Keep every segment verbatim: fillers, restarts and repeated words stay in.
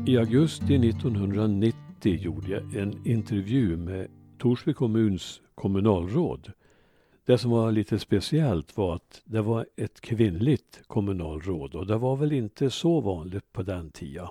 I augusti nittonhundranittio gjorde jag en intervju med Torsby kommuns kommunalråd. Det som var lite speciellt var att det var ett kvinnligt kommunalråd och det var väl inte så vanligt på den tiden.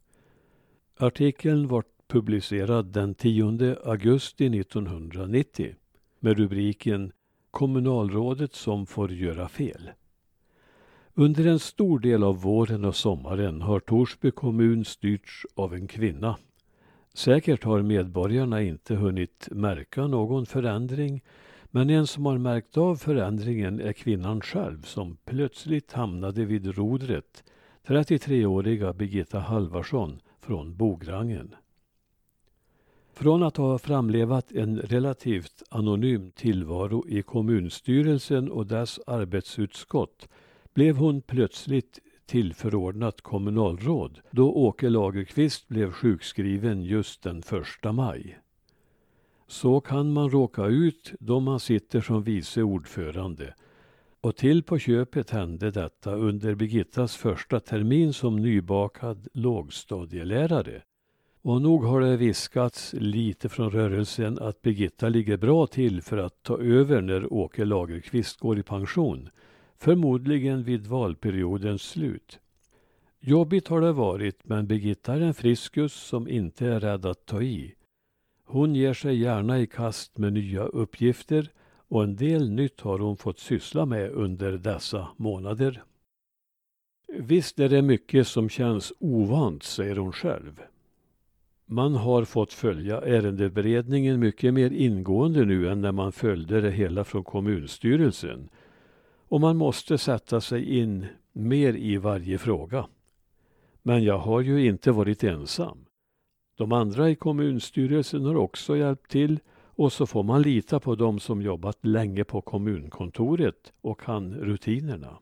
Artikeln var publicerad den tionde augusti nittonhundranittio med rubriken "Kommunalrådet som får göra fel". Under en stor del av våren och sommaren har Torsby kommun styrts av en kvinna. Säkert har medborgarna inte hunnit märka någon förändring, men en som har märkt av förändringen är kvinnan själv som plötsligt hamnade vid rodret, trettiotre-åriga Birgitta Halvarsson från Bograngen. Från att ha framlevat en relativt anonym tillvaro i kommunstyrelsen och dess arbetsutskott blev hon plötsligt tillförordnat kommunalråd då Åke Lagerqvist blev sjukskriven just den första maj. Så kan man råka ut då man sitter som vice ordförande. Och till på köpet hände detta under Birgittas första termin som nybakad lågstadielärare. Och nog har det viskats lite från rörelsen att Birgitta ligger bra till för att ta över när Åke Lagerqvist går i pension. Förmodligen vid valperiodens slut. Jobbigt har det varit, men Birgitta är en friskus som inte är rädd att ta i. Hon ger sig gärna i kast med nya uppgifter och en del nytt har hon fått syssla med under dessa månader. Visst är det mycket som känns ovant, säger hon själv. Man har fått följa ärendeberedningen mycket mer ingående nu än när man följde det hela från kommunstyrelsen. Och man måste sätta sig in mer i varje fråga. Men jag har ju inte varit ensam. De andra i kommunstyrelsen har också hjälpt till och så får man lita på dem som jobbat länge på kommunkontoret och kan rutinerna.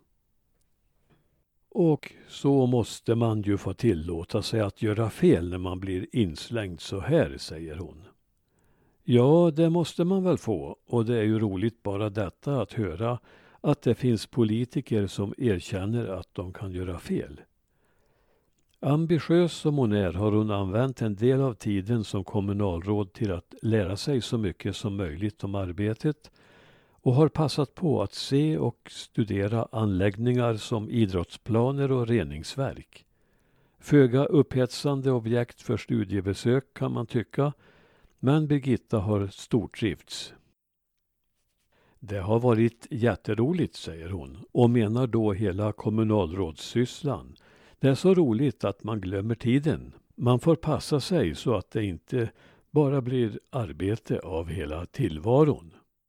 Och så måste man ju få tillåta sig att göra fel när man blir inslängd så här, säger hon. Ja, det måste man väl få, och det är ju roligt bara detta att höra att det finns politiker som erkänner att de kan göra fel. Ambitiös som hon är har hon använt en del av tiden som kommunalråd till att lära sig så mycket som möjligt om arbetet och har passat på att se och studera anläggningar som idrottsplaner och reningsverk. Föga upphetsande objekt för studiebesök kan man tycka, men Birgitta har stortrivts. Det har varit jätteroligt, säger hon, och menar då hela kommunalrådssysslan. Det är så roligt att man glömmer tiden. Man får passa sig så att det inte bara blir arbete av hela tillvaron.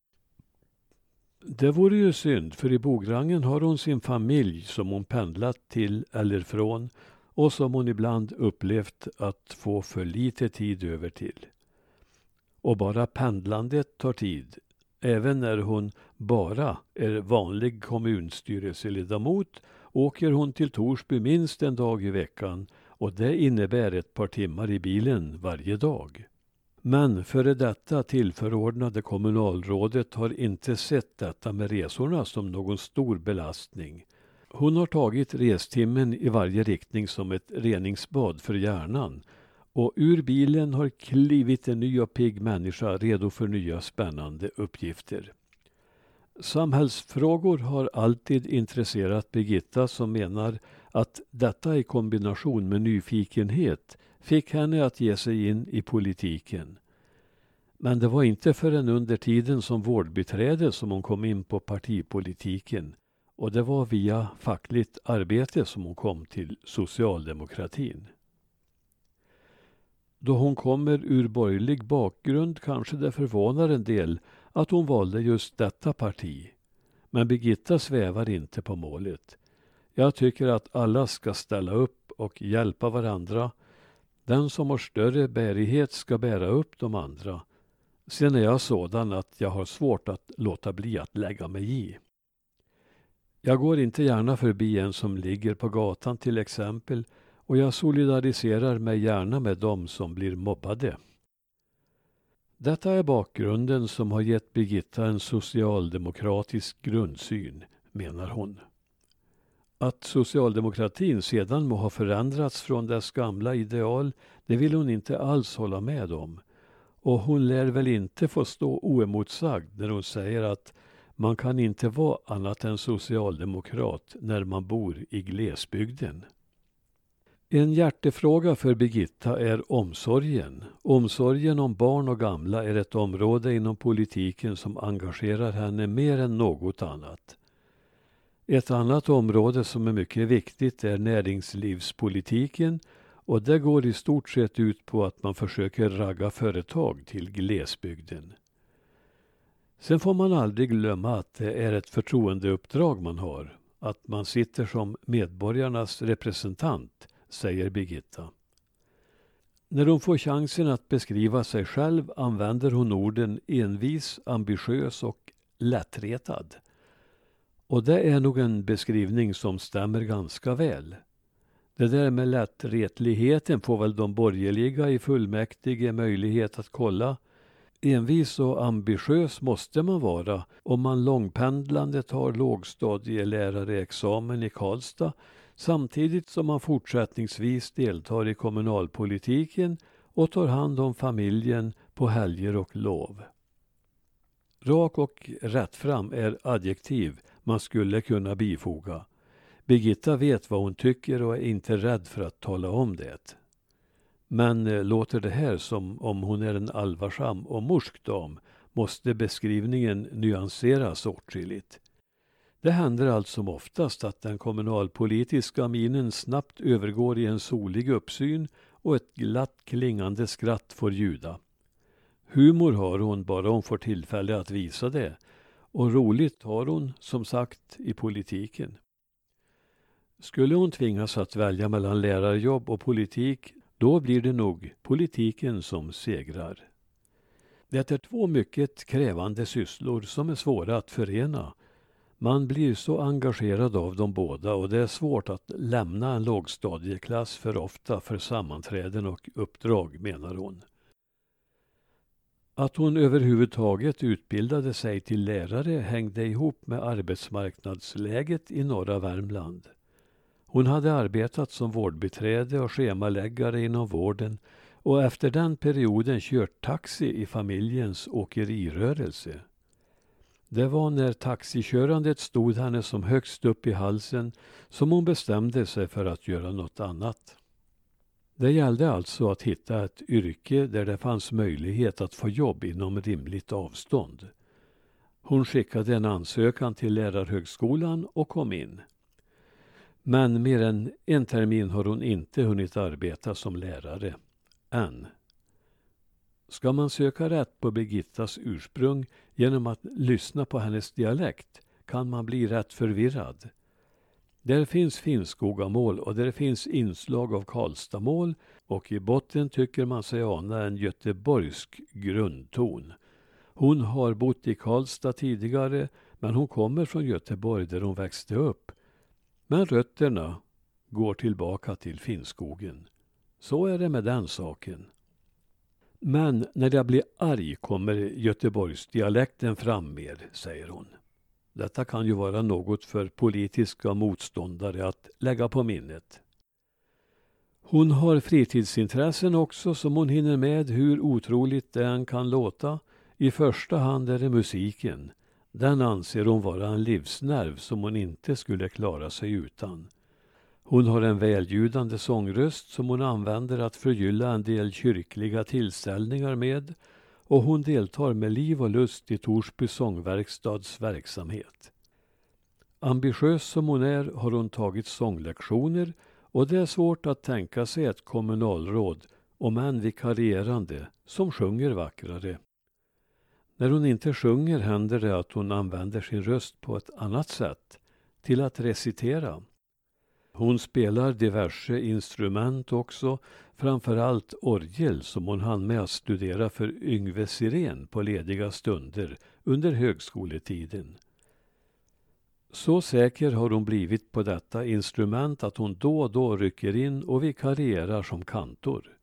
Det vore ju synd, för i Bograngen har hon sin familj som hon pendlat till eller från och som hon ibland upplevt att få för lite tid över till. Och bara pendlandet tar tid. Även när hon bara är vanlig kommunstyrelseledamot åker hon till Torsby minst en dag i veckan och det innebär ett par timmar i bilen varje dag. Men före detta tillförordnade kommunalrådet har inte sett detta med resorna som någon stor belastning. Hon har tagit restimmen i varje riktning som ett reningsbad för hjärnan och ur bilen har klivit en ny och pigg människa redo för nya spännande uppgifter. Samhällsfrågor har alltid intresserat Birgitta som menar att detta i kombination med nyfikenhet fick henne att ge sig in i politiken. Men det var inte förrän under tiden som vårdbiträde som hon kom in på partipolitiken och det var via fackligt arbete som hon kom till socialdemokratin. Då hon kommer ur borgerlig bakgrund kanske det förvånar en del att hon valde just detta parti. Men Birgitta svävar inte på målet. Jag tycker att alla ska ställa upp och hjälpa varandra. Den som har större bärighet ska bära upp de andra. Sen är jag sådan att jag har svårt att låta bli att lägga mig i. Jag går inte gärna förbi en som ligger på gatan till exempel och jag solidariserar mig gärna med dem som blir mobbade. Detta är bakgrunden som har gett Birgitta en socialdemokratisk grundsyn, menar hon. Att socialdemokratin sedan må ha förändrats från dess gamla ideal, det vill hon inte alls hålla med om. Och hon lär väl inte få stå oemotsagd när hon säger att man kan inte vara annat än socialdemokrat när man bor i glesbygden. En hjärtefråga för Birgitta är omsorgen. Omsorgen om barn och gamla är ett område inom politiken som engagerar henne mer än något annat. Ett annat område som är mycket viktigt är näringslivspolitiken, och det går i stort sett ut på att man försöker ragga företag till glesbygden. Sen får man aldrig glömma att det är ett förtroendeuppdrag man har, att man sitter som medborgarnas representant, säger Birgitta. När hon får chansen att beskriva sig själv använder hon orden envis, ambitiös och lättretad. Och det är nog en beskrivning som stämmer ganska väl. Det där med lättretligheten får väl de borgerliga i fullmäktige möjlighet att kolla. Envis och ambitiös måste man vara om man långpendlande tar lågstadielärareexamen i Karlstad samtidigt som man fortsättningsvis deltar i kommunalpolitiken och tar hand om familjen på helger och lov. Rak och rättfram är adjektiv man skulle kunna bifoga. Birgitta vet vad hon tycker och är inte rädd för att tala om det. Men låter det här som om hon är en allvarsam och morsk dam måste beskrivningen nyanseras åtskilligt. Det händer allt som oftast att den kommunalpolitiska minen snabbt övergår i en solig uppsyn och ett glatt klingande skratt får ljuda. Humor har hon bara hon får tillfälle att visa det, och roligt har hon som sagt i politiken. Skulle hon tvingas att välja mellan lärarjobb och politik, då blir det nog politiken som segrar. Det är två mycket krävande sysslor som är svåra att förena. Man blir så engagerad av dem båda och det är svårt att lämna en lågstadieklass för ofta för sammanträden och uppdrag, menar hon. Att hon överhuvudtaget utbildade sig till lärare hängde ihop med arbetsmarknadsläget i norra Värmland. Hon hade arbetat som vårdbiträde och schemaläggare inom vården och efter den perioden kört taxi i familjens åkerirörelse. Det var när taxikörandet stod henne som högst upp i halsen som hon bestämde sig för att göra något annat. Det gällde alltså att hitta ett yrke där det fanns möjlighet att få jobb inom rimligt avstånd. Hon skickade en ansökan till lärarhögskolan och kom in. Men mer än en termin har hon inte hunnit arbeta som lärare. Än. Ska man söka rätt på Birgittas ursprung genom att lyssna på hennes dialekt kan man bli rätt förvirrad. Där finns Finnskogamål och där finns inslag av Karlstadmål och i botten tycker man sig ana en göteborgsk grundton. Hon har bott i Karlstad tidigare men hon kommer från Göteborg där hon växte upp. Men rötterna går tillbaka till Finnskogen. Så är det med den saken. Men när jag blir arg kommer Göteborgsdialekten fram mer, säger hon. Detta kan ju vara något för politiska motståndare att lägga på minnet. Hon har fritidsintressen också som hon hinner med hur otroligt det än kan låta. I första hand är det musiken. Den anser hon vara en livsnerv som hon inte skulle klara sig utan. Hon har en väljudande sångröst som hon använder att förgylla en del kyrkliga tillställningar med och hon deltar med liv och lust i Torsby sångverkstads verksamhet. Ambitiös som hon är har hon tagit sånglektioner och det är svårt att tänka sig ett kommunalråd, om än vikarierande, som sjunger vackrare. När hon inte sjunger händer det att hon använder sin röst på ett annat sätt, till att recitera. Hon spelar diverse instrument också, framförallt orgel som hon hann med att studera för Yngve Sirén på lediga stunder under högskoletiden. Så säker har hon blivit på detta instrument att hon då och då rycker in och vikarierar som kantor.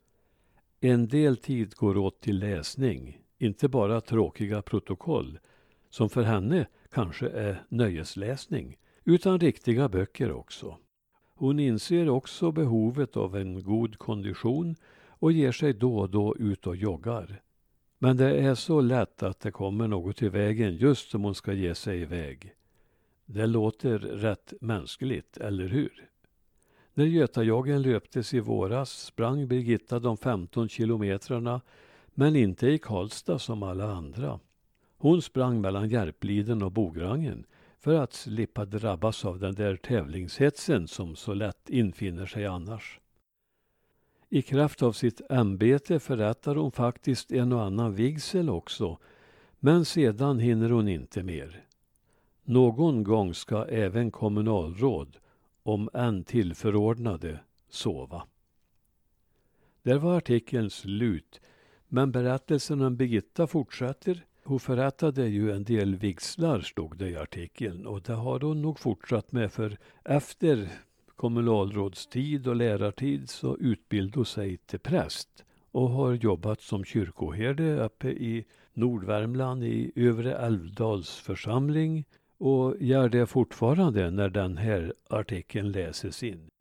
En del tid går åt till läsning, inte bara tråkiga protokoll, som för henne kanske är nöjesläsning, utan riktiga böcker också. Hon inser också behovet av en god kondition och ger sig då och då ut och joggar. Men det är så lätt att det kommer något i vägen just som hon ska ge sig iväg. Det låter rätt mänskligt, eller hur? När Götajoggen löptes i våras sprang Birgitta de femton kilometrarna, men inte i Karlstad som alla andra. Hon sprang mellan Järpliden och Bograngen för att slippa drabbas av den där tävlingshetsen som så lätt infinner sig annars. I kraft av sitt ämbete förrättar hon faktiskt en och annan vigsel också, men sedan hinner hon inte mer. Någon gång ska även kommunalråd, om än tillförordnade, sova. Där var artikeln slut, men berättelsen om Birgitta fortsätter. Hon förrättade ju en del vigslar, stod det i artikeln, och det har hon nog fortsatt med, för efter kommunalrådstid och lärartid så utbildade hon sig till präst och har jobbat som kyrkoherde uppe i Nordvärmland i Övre Älvdals församling och gör det fortfarande när den här artikeln läses in.